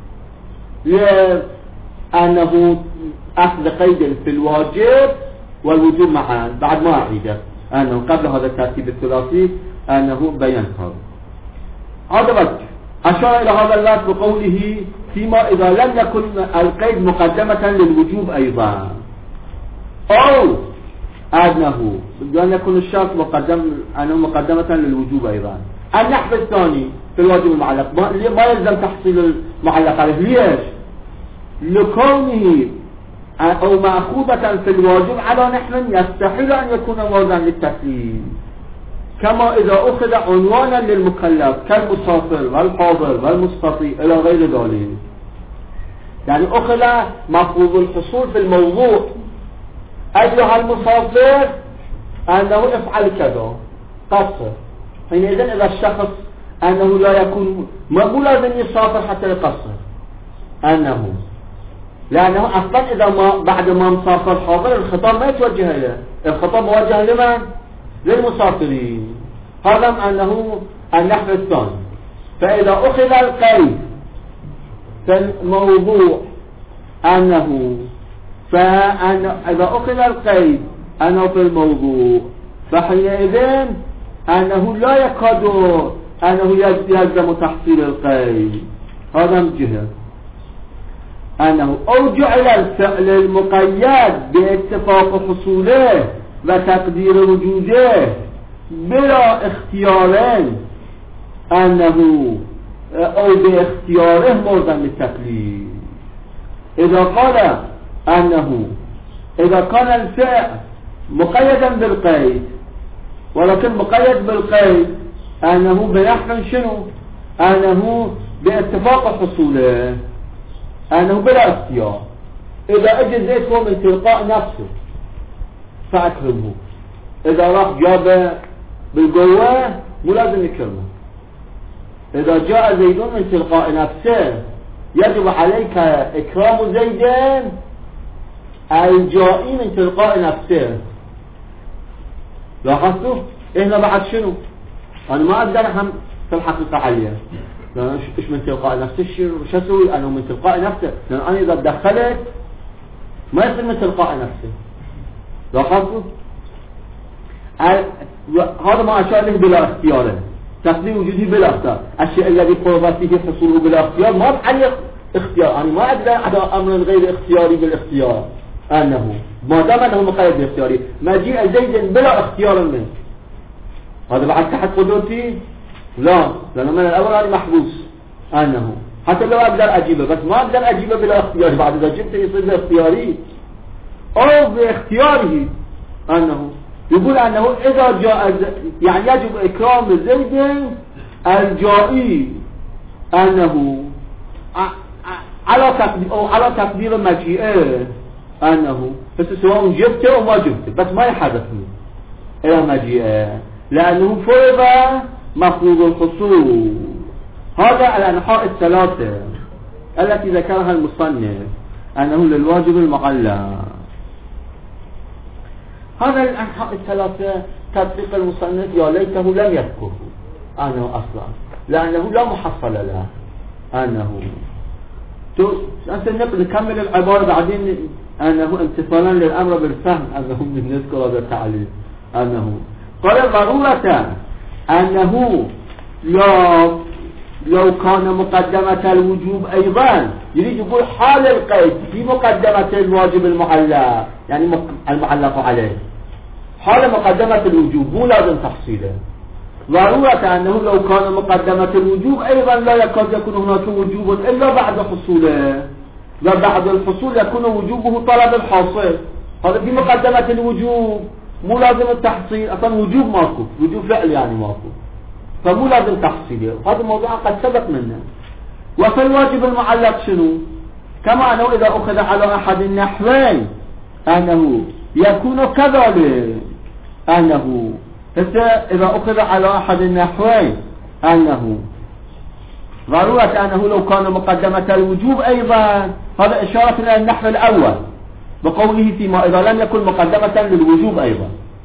لأنه أخذ قيد في الواجب والوجوب معا. بعد ما أعيده أنه قبل هذا الترتيب الثلاثي أنه بيان هذا وجه. أشار إلى هذا اللفظ بقوله فيما إذا لم يكن القيد مقدمة للوجوب أيضا، أو أنه لم يكن الشرط مقدمة للوجوب أيضا. النحو الثاني في الواجب المعلق ما يلزم تحصيل المعلق عليه. ليش؟ لكونه أو مأخوذة في الواجب على نحو يستحيل أن يكون موضعا للتكليف، كما إذا أخذ عنوانا للمكلف كالمسافر والحاضر والمستطيع إلى غير ذلك. يعني أخذ مفروض الحصول في الموضوع أيها المسافر أنه افعل كذا قصر، حينئذ إذا الشخص أنه لا يكون مو لازم يسافر حتى يقصر، أنه لأنه أصلا إذا ما بعد ما مسافر حاضر الخطاب ما يتوجه له، الخطاب موجه لمن؟ للمسافرين. هذا أنه النحو الثاني. فإذا أخذ القيد فالموضوع أنه إذا أخذ القيد أنه في الموضوع فحينئذ أنه لا يكاد أنه يلزم تحصيل القيد. هذا من جهة أنه أو جعل الفعل المقيد باتفاق حصوله وتقدير وجوده بلا اختيار أنه أو باختياره موردا للتكليف. إذا قال أنه إذا كان الفعل مقيدا بالقيد ولكن مقيد بالقيد أنه بنحو شنو؟ أنه باتفاق حصوله، أنه بلا اختيار. إذا أجى زيد هو من تلقاء نفسه فأكرمه، إذا راح جاب بالقوة مو لازم نكرمه. إذا جاء زيد من تلقاء نفسه يجب عليك إكرام زيد الجائي من تلقاء نفسه. لاحظتوا؟ إحنا بعد شنو؟ أنا ما أقدر هم في الحقيقة عليه، لأن إيش من تلقاء نفسه شو أسوي؟ أنا من تلقاء نفسه، لأن أنا إذا دخلت ما يصير من تلقاء نفسه. لاحظتوا؟ هذا ما أشار له بلا اختياره، تقدير وجودي بلا اختيار. الشيء الذي قرب فيه حصوله بلا اختيار ما بحل اختيار، أنا ما أقدر على أمر غير اختياري بالاختيار. أنه ما دام أنه مقيد باختياري مجيء زيد بلا اختيار منه، هذا بعد تحت قدرتي؟ لا، لأنه من الأول أنا محبوس. أنه حتى لو أقدر أجيبه بس ما أقدر أجيبه بلا اختيار، بعد إذا جبته يصير باختياري أو باختياره. أنه يقول أنه إذا جاء يعني يجب إكرام زيد الجائي أنه على تقدير مجيئه، أنه بس سواء جبته أو ما جبته بس ما يحدثني إلى مجيئه، لأنه فرض مفروض الحصول. هذا الأنحاء الثلاثة التي ذكرها المصنف أنه للواجب المعلق. هذا الأنحاء الثلاثة تطبيق المصنف يا ليته لم يذكره أنه أصلا، لأنه لا محصل له. أنه أنت نكمل العبارة بعدين. أنه امتثالا للأمر بالفهم أنه من نذكر هذا التعليل. أنه قال ضرورة أنه لو كان مقدمة الوجوب أيضا، يريد يقول حال القيد في مقدمة الواجب المعلق، يعني المعلق عليه حال مقدمة الوجوب مو لازم تحصيله. ضرورة أنه لو كان مقدمة الوجوب أيضا لا يكاد يكون هناك وجوب إلا بعد حصوله، وبعد الحصول يكون وجوبه طلب الحاصل. هذا في مقدمة الوجوب مو لازم التحصيل، أصلا وجوب ماكو، وجوب فعل يعني ماكو، فمو لازم تحصيله. هذا الموضوع قد سبق منه. وفي الواجب المعلق شنو؟ كما أنه إذا أخذ على أحد النحوين أنه يكون كذلك. أنه إذا أخذ على أحد النحوين أنه ضرورة أنه لو كان مقدمة الوجوب أيضا، هذا إشارة إلى النحو الأول بقوله فيما إذا لم يكن مقدمة للوجوب أيضا.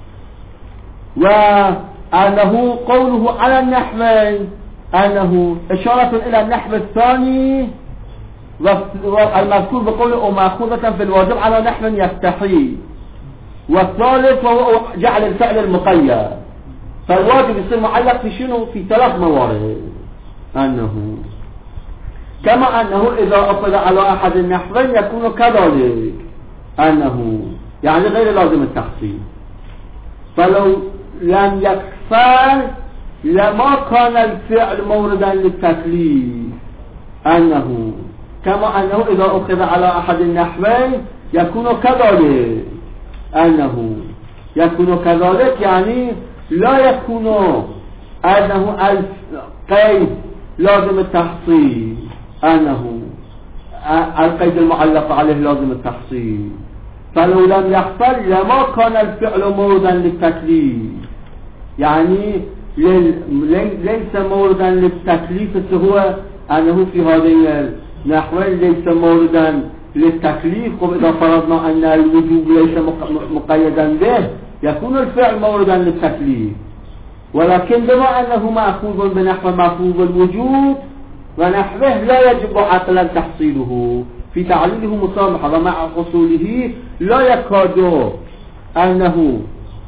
وأنه قوله على النحوين أنه إشارة إلى النحو الثاني والمذكور بقوله مأخوذة في الواجب على نحو يستحي. والثالث وهو جعل الفعل المقيد، فالواجب يصير معلق في شنو؟ في ثلاث موارد. أنه كما أنه إذا أخذ على أحد النحوين يكون كذلك. أنه يعني غير لازم التحصيل. فلو لم يكفر لما كان الفعل موردا للتكليف. أنه كما أنه إذا أخذ على أحد النحوين يكون كذلك. أنه يكون كذلك يعني لا يكون أنه القيد لازم التحصيل، أنه القيد المعلق عليه لازم التحصيل. فلو لم يحصل لما كان الفعل موردا للتكليف، يعني ليس موردا للتكليف هو أنه في هذه نحو ليس موردا للتكليف. وإذا فرضنا أن الوجوب ليس مقيدا به يكون الفعل موردا للتكليف، ولكن بما أنه مأخوذ بنحو مفروض الوجود ونحوه لا يجب عقلا تحصيله، في تعليله مسامحة، ومع حصوله لا يكاد أنه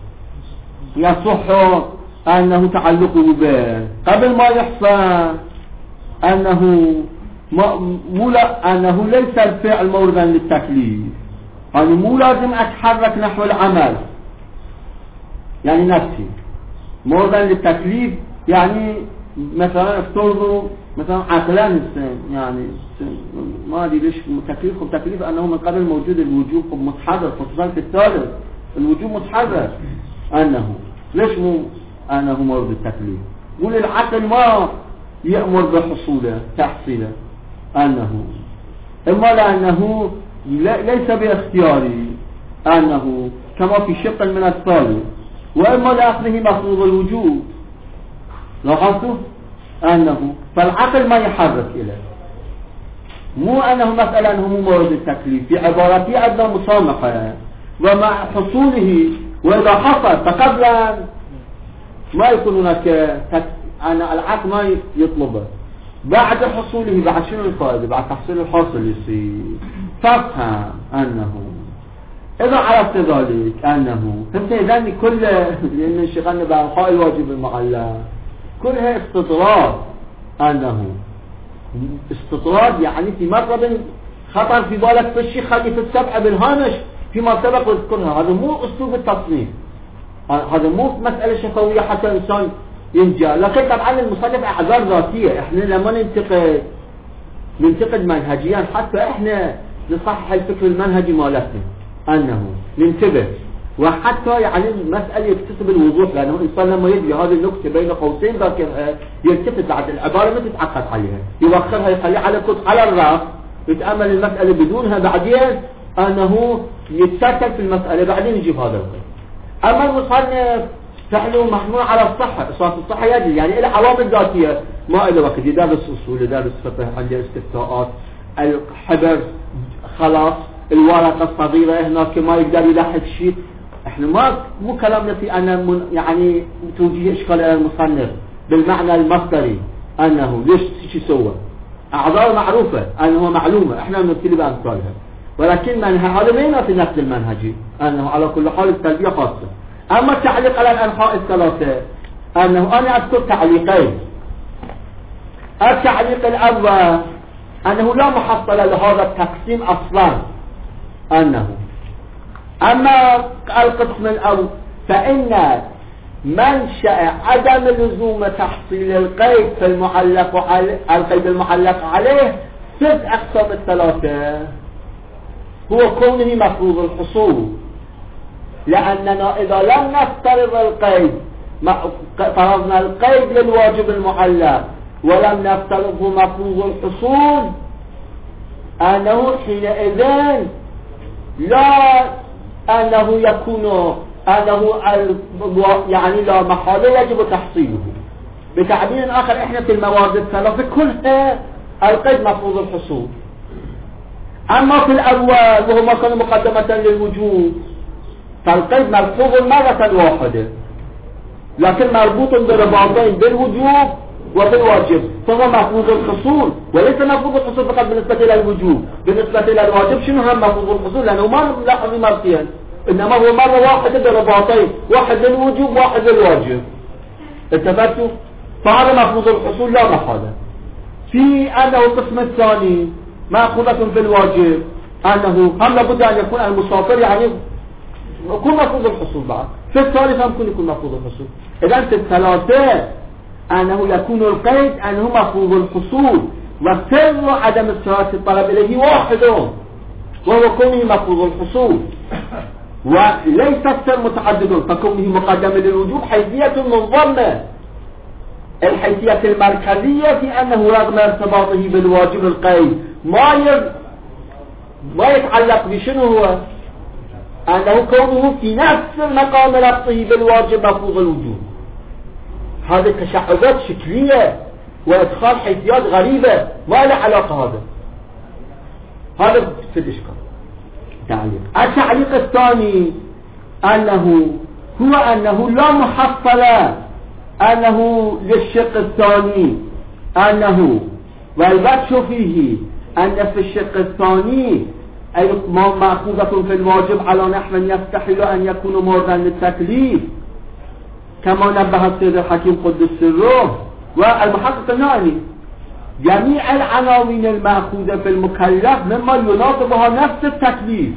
يصح أنه تعلقه به قبل ما يحصل أنه ليس الفعل موردا للتكليف. يعني مو لازم أتحرك نحو العمل، يعني نفسي موردا للتكليف. يعني مثلا افترضوا مثلا عقلان يعني ما ادري ليش تكليف أنه من قبل موجود الوجوب متحرك، خصوصا في الثالث الوجوب متحرك، أنه ليش مو أنه مورد التكليف؟ قول العقل ما يأمر بحصوله تحصيله، أنه إما لأنه ليس باختياري أنه كما في شق من الثالث، وإما لأخذه مفروض الوجود. لاحظتوا أنه فالعقل ما يحرك إليه، مو أنه مسألة أنه مو مورد التكليف، في عبارتي أدنى مسامحة ومع حصوله. وإذا حصل فقبلا ما يكون هناك أنا العقل ما يطلبه، بعد حصوله بعد شنو الفائدة؟ بعد تحصيل الحاصل يصير. فافهم أنه إذا عرفت ذلك أنه فهمت إذن كل لأن انشغلنا بأنحاء الواجب المعلق كلها استطراد. أنه استطراد يعني في مرة خطر في بالك في الشيء خلي في السبعة بالهامش فيما سبق وذكرها. هذا مو أسلوب التصنيف، هذا مو مسألة شفوية حتى الإنسان ينجى. لكن طبعا المصنف أعذار ذاتية، إحنا لما ننتقد منهجيا حتى إحنا نصحح الفكر المنهجي مالتنا، أنه ننتبه وحتى يعني المسألة يكتسب الوضوح، لأنه الإنسان لما يدري هذه النقطة بين قوسين ذاكرها يلتفت بعد العبارة ما تتعقد عليها، يوخرها يخليها على الرأس، يتأمل المسألة بدونها، بعدين أنه يتسكت في المسألة، بعدين يجيب هذا القيد. أما المصنف فعله محمول على الصحة، أساس الصحة يدري يعني إلى عوامل ذاتية، ما إلى وقت يدرس أصول يدرس فقه، عنده استفتاءات، الحبر خلاص الورقة الصغيرة هناك ما يقدر يلاحظ شيء. احنا مو كلامنا في أن يعني توجيه إشكال إلى المصنف بالمعنى المصدري أنه ليش شيء سوى، أعذار معروفة أنه معلومة احنا نبتلي بأمثالها، ولكن هذا ما ينافي نفس المنهجي أنه على كل حال التلبية خاصة. أما التعليق على الأنحاء الثلاثة أنه أنا أذكر تعليقين. التعليق الأول أنه لا محصل لهذا التقسيم أصلا، أنه أما القسم الأول فإن منشأ عدم لزوم تحصيل القيد في القيد المعلق عليه ست أقسام الثلاثة، هو كونه مفروض الحصول. لأننا إذا لم نفترض القيد فرضنا القيد للواجب المعلق ولم نفترضه مفروض الحصول، أنه حينئذ لا أنه يكون أنه يعني لا محالة يجب تحصيله. بتعبير آخر إحنا في الموارد الثلاثة كلها القيد مفروض الحصول. أما في الأول وهو ما كان مقدمة للوجود فالقيد مرفوض مرة واحدة، لكن مربوط برباطين بالوجوب وبالواجب، فهو مفروض الحصول، وليس مفروض الحصول فقط بالنسبة إلى الوجوب، بالنسبة إلى الواجب شنو هم مفروض الحصول؟ لأنه ما لاحظ مرتين، إنما هو مرة واحدة برباطين، واحد للوجوب واحد للواجب. اتفقتوا؟ فهذا مفروض الحصول لا محالة. في أنه القسم الثاني مأخوذة في الواجب، أنه هم لابد أن يكون المسافر يعني يكون مفروض الحصول بعد، في الثالث هم يكون مفروض الحصول. إذا في الثلاثة أنه يكون القيد أنه مفروض الحصول، وسر عدم استراحة الطلب إليه واحد وهو كونه مفروض الحصول، وليس السر متعدد، فكونه مقدم للوجوب حيثية منظمة. الحيثية المركزية في أنه رغم ارتباطه بالواجب القيد ما يتعلق بشنو هو؟ أنه كونه في نفس المقام ربطه بالواجب مفروض الوجوب. هذه تشعبات شكلية وإدخال حيثيات غريبة ما له علاقة هذا. هذا في الإشكال تعليق. التعليق الثاني أنه لا محصل أنه للشق الثاني أنه والبتش فيه أن في الشق الثاني أي مأخوذة في الواجب على نحو يستحيل أن يكون موردا للتكليف كما نبه السيد الحكيم قدس سره. والمحقق الناني جميع العناوين المأخوذة في المكلف مما يناسبها نفس التكليف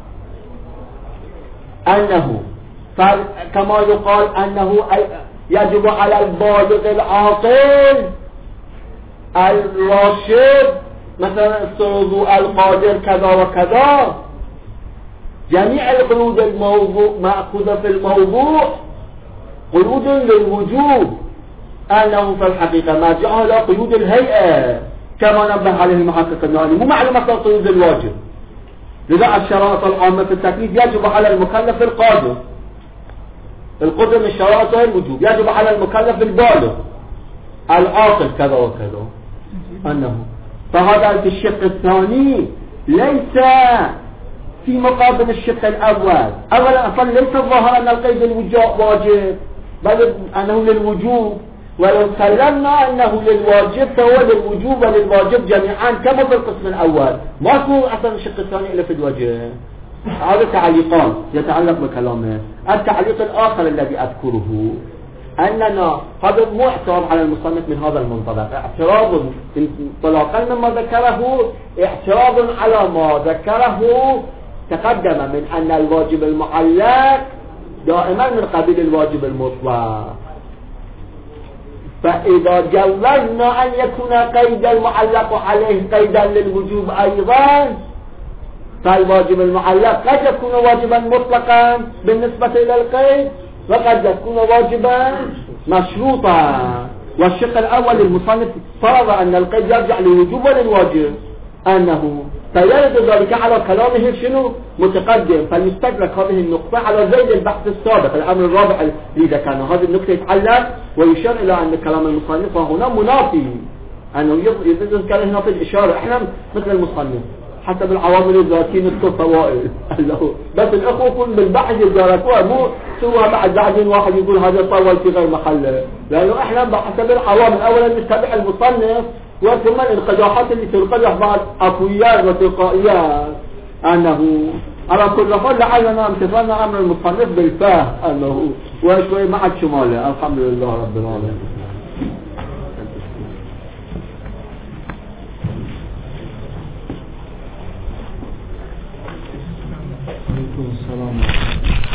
أنه كما يقال أنه يجب على البالغ العاقل الراشد مثلا الصوض القادر كذا وكذا. جميع القيود الموضوع مأخوذة في الموضوع قيود للوجوب أنه في الحقيقة ما جاء إلى قيود الهيئة كما نبه عليه المحقق الناني مو معلومة قيود الواجب. لذا الشرائط العامة في التكليف يجب على المكلف القادر القدر من شرائط الوجوب، يجب على المكلف البالغ العاقل كذا وكذا أنه. فهذا في الشق الثاني ليس في مقابل الشق الأول. أولا أصلا ليس الظاهر أن القيد الوجوب واجب بل أنه للوجوب، ولو سلمنا أنه للواجب فهو للوجوب وللواجب جميعا كما في القسم الأول. ما يكون أصلا الشق الثاني إلا في الوجه. هذا تعليقان يتعلق بكلامه. التعليق الآخر الذي أذكره أننا هذا مو اعتراض على المصنف من هذا المنطلق، اعتراض انطلاقا مما ذكره، اعتراض على ما ذكره تقدم من أن الواجب المعلق دائما من قبيل الواجب المطلق. فإذا جوزنا أن يكون قيد المعلق عليه قيدا للوجوب أيضا فالواجب المعلق قد يكون واجبا مطلقا بالنسبة إلى القيد وقد يكون واجبا مشروطا. والشق الأول المصنف فرض أن القيد يرجع للوجوب وللواجب أنه فيرد ذلك على كلامه شنو متقدم، فليستدرك هذه النقطة على زيد البحث السابق الأمر الرابع اللي ذكرنا. هذه النقطة يتعلق ويشير إلى أن كلام المصنف هنا منافي، أنه يذكر هنا في الإشارة. إحنا مثل المصنف حسب العوامل الذاتية نذكر فوائد بس الأخوة يكون بالبحث يداركوها مو سوى بعدين واحد يقول هذا طول في غير محله، لأنه إحنا بحسب العوامل أولا نتبع المصنف وثم القداحات اللي تنقدح بعض أقويات وتلقائيات. أنه على كل حال لعلنا امتثلنا أمر المصنف بالفهم أنه وشوي مع الشمالة. الحمد لله رب العالمين. عليكم السلام.